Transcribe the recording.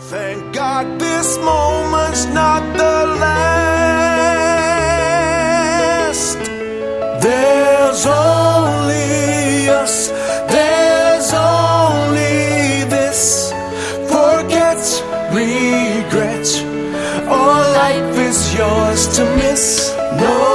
Thank God this moment's not the last. There's only us, there's only this. Forget, regret, all life is yours to miss. No